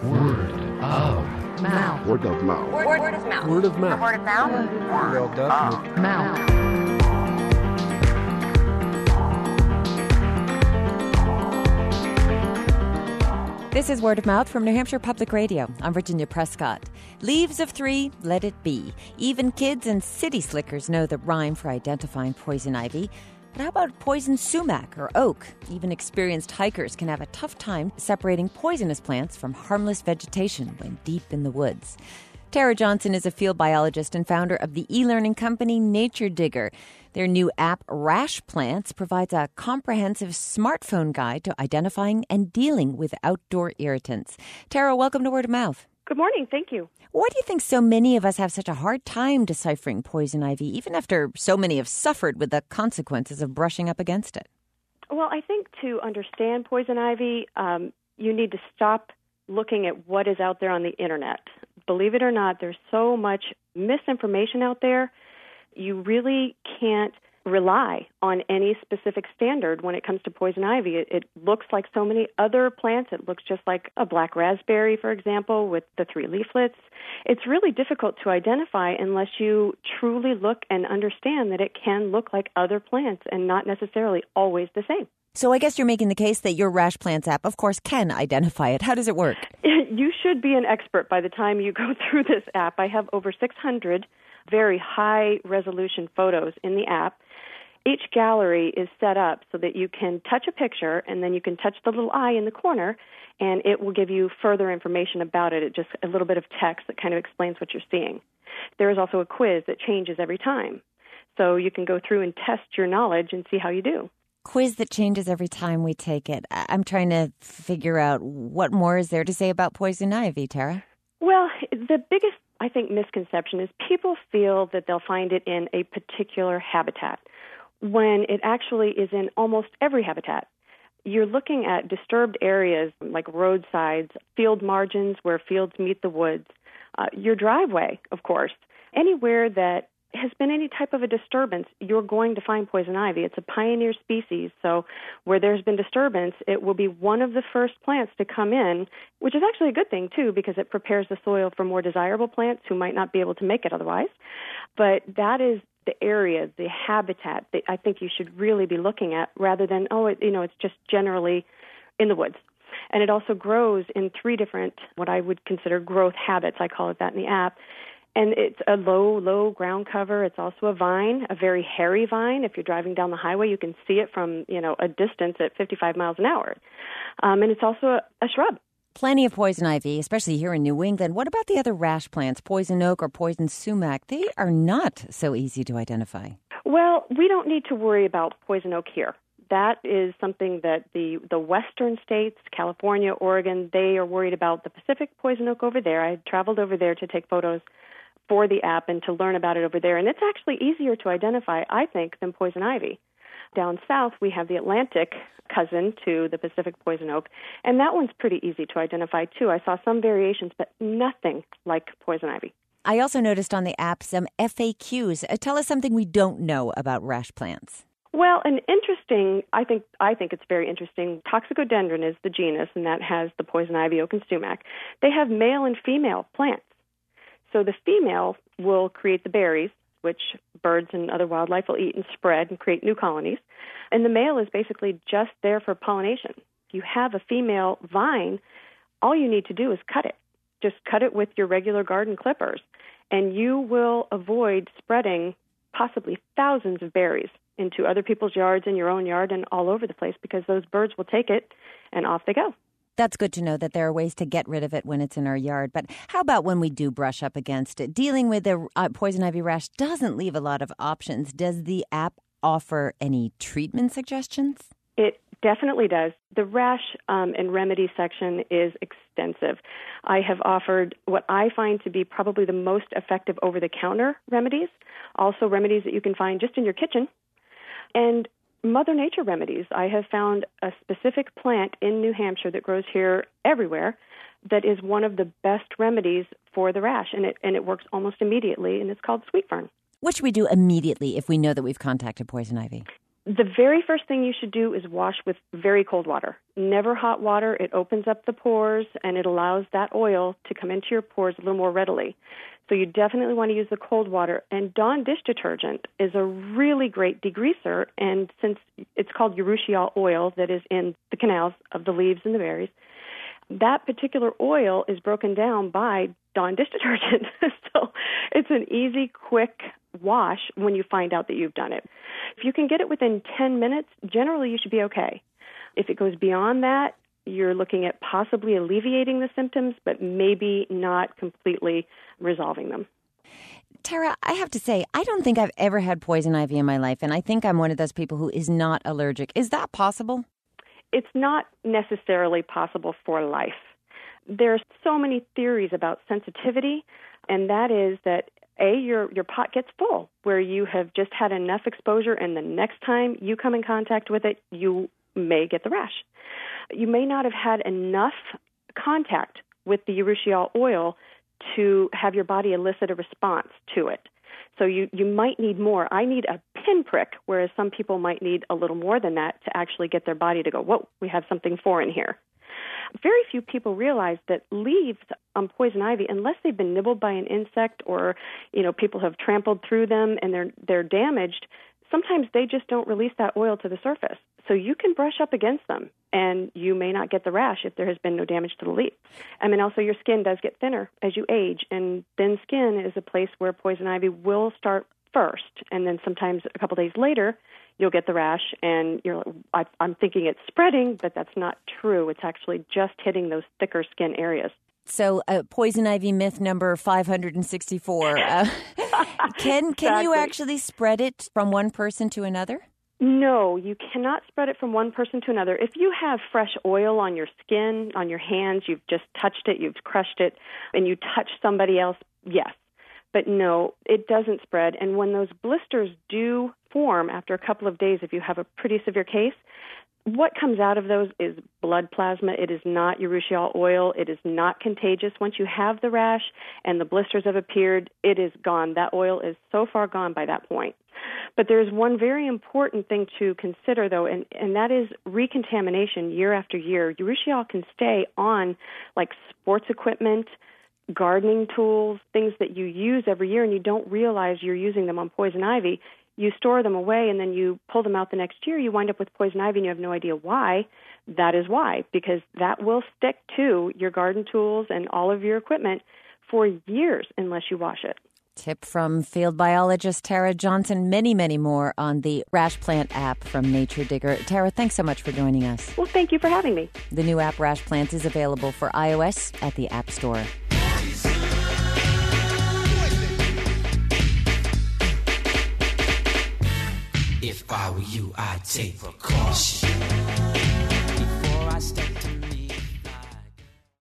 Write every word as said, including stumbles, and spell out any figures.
Word of mouth. Word of mouth. Word, word of mouth. Word of mouth. Word of mouth. Word of mouth. This is Word of Mouth from New Hampshire Public Radio. I'm Virginia Prescott. Leaves of three, let it be. Even kids and city slickers know the rhyme for identifying poison ivy. But how about poison sumac or oak? Even experienced hikers can have a tough time separating poisonous plants from harmless vegetation when deep in the woods. Tara Johnson is a field biologist and founder of the e-learning company Nature Digger. Their new app, Rash Plants, provides a comprehensive smartphone guide to identifying and dealing with outdoor irritants. Tara, welcome to Word of Mouth. Good morning. Thank you. Why do you think so many of us have such a hard time deciphering poison ivy, even after so many have suffered with the consequences of brushing up against it? Well, I think to understand poison ivy, um, you need to stop looking at what is out there on the Internet. Believe it or not, there's so much misinformation out there. You really can't rely on any specific standard when it comes to poison ivy. It, it looks like so many other plants. It looks just like a black raspberry, for example, with the three leaflets. It's really difficult to identify unless you truly look and understand that it can look like other plants and not necessarily always the same. So I guess you're making the case that your Rash Plants app, of course, can identify it. How does it work? You should be an expert by the time you go through this app. I have over six hundred very high-resolution photos in the app. Each gallery is set up so that you can touch a picture, and then you can touch the little eye in the corner, and it will give you further information about it. It just a little bit of text that kind of explains what you're seeing. There is also a quiz that changes every time, so you can go through and test your knowledge and see how you do. Quiz that changes every time we take it. I'm trying to figure out what more is there to say about poison ivy, Tara? Well, the biggest, I think, misconception is people feel that they'll find it in a particular habitat when it actually is in almost every habitat. You're looking at disturbed areas like roadsides, field margins where fields meet the woods, uh, your driveway, of course. Anywhere that has been any type of a disturbance, you're going to find poison ivy. It's a pioneer species, so where there's been disturbance, it will be one of the first plants to come in, which is actually a good thing, too, because it prepares the soil for more desirable plants who might not be able to make it otherwise. But that is the area, the habitat that I think you should really be looking at rather than, oh, it, you know, it's just generally in the woods. And it also grows in three different, what I would consider growth habits. I call it that in the app. And it's a low, low ground cover. It's also a vine, a very hairy vine. If you're driving down the highway, you can see it from, you know, a distance at fifty-five miles an hour. Um, and it's also a, a shrub. Plenty of poison ivy, especially here in New England. What about the other rash plants, poison oak or poison sumac? They are not so easy to identify. Well, we don't need to worry about poison oak here. That is something that the, the western states, California, Oregon, they are worried about the Pacific poison oak over there. I traveled over there to take photos for the app and to learn about it over there. And it's actually easier to identify, I think, than poison ivy. Down south, we have the Atlantic cousin to the Pacific poison oak, and that one's pretty easy to identify, too. I saw some variations, but nothing like poison ivy. I also noticed on the app some F A Qs. Uh, tell us something we don't know about rash plants. Well, an interesting, I think I think it's very interesting, Toxicodendron is the genus, and that has the poison ivy, oak, and sumac. They have male and female plants. So the female will create the berries, which birds and other wildlife will eat and spread and create new colonies. And the male is basically just there for pollination. If you have a female vine, all you need to do is cut it. Just cut it with your regular garden clippers, and you will avoid spreading possibly thousands of berries into other people's yards, in your own yard, and all over the place because those birds will take it and off they go. That's good to know that there are ways to get rid of it when it's in our yard. But how about when we do brush up against it? Dealing with the uh, poison ivy rash doesn't leave a lot of options. Does the app offer any treatment suggestions? It definitely does. The rash um, and remedy section is extensive. I have offered what I find to be probably the most effective over-the-counter remedies, also remedies that you can find just in your kitchen, and Mother Nature remedies. I have found a specific plant in New Hampshire that grows here everywhere that is one of the best remedies for the rash, and it and it works almost immediately, and it's called sweet fern. What should we do immediately if we know that we've contacted poison ivy? The very first thing you should do is wash with very cold water. Never hot water. It opens up the pores, and it allows that oil to come into your pores a little more readily. So you definitely want to use the cold water. And Dawn dish detergent is a really great degreaser, and since it's called urushiol oil that is in the canals of the leaves and the berries, that particular oil is broken down by Dawn dish detergent. So it's an easy, quick wash when you find out that you've done it. If you can get it within ten minutes, generally you should be okay. If it goes beyond that, you're looking at possibly alleviating the symptoms, but maybe not completely resolving them. Tara, I have to say, I don't think I've ever had poison ivy in my life, and I think I'm one of those people who is not allergic. Is that possible? It's not necessarily possible for life. There's so many theories about sensitivity, and that is that A, your your pot gets full, where you have just had enough exposure, and the next time you come in contact with it, you may get the rash. You may not have had enough contact with the urushiol oil to have your body elicit a response to it. So you, you might need more. I need a pinprick, whereas some people might need a little more than that to actually get their body to go, whoa, we have something foreign here. Very few people realize that leaves on poison ivy, unless they've been nibbled by an insect or, you know, people have trampled through them and they're they're damaged, sometimes they just don't release that oil to the surface. So you can brush up against them, and you may not get the rash if there has been no damage to the leaf. I mean, also your skin does get thinner as you age, and thin skin is a place where poison ivy will start first, and then sometimes a couple days later, you'll get the rash, and you're like, I, I'm thinking it's spreading, but that's not true. It's actually just hitting those thicker skin areas. So uh, poison ivy myth number five hundred sixty-four. Uh, can, can exactly. you actually spread it from one person to another? No, you cannot spread it from one person to another. If you have fresh oil on your skin, on your hands, you've just touched it, you've crushed it, and you touch somebody else, yes. But no, it doesn't spread. And when those blisters do form after a couple of days, if you have a pretty severe case, what comes out of those is blood plasma. It is not urushiol oil. It is not contagious. Once you have the rash and the blisters have appeared, it is gone. That oil is so far gone by that point. But there's one very important thing to consider, though, and, and that is recontamination year after year. Urushiol can stay on, like, sports equipment, gardening tools, things that you use every year, and you don't realize you're using them on poison ivy. You store them away, and then you pull them out the next year. You wind up with poison ivy, and you have no idea why. That is why, because that will stick to your garden tools and all of your equipment for years unless you wash it. Tip from field biologist Tara Johnson. Many, many more on the Rash Plant app from Nature Digger. Tara, thanks so much for joining us. Well, thank you for having me. The new app Rash Plant is available for iOS at the App Store. If I were you, I'd take precaution.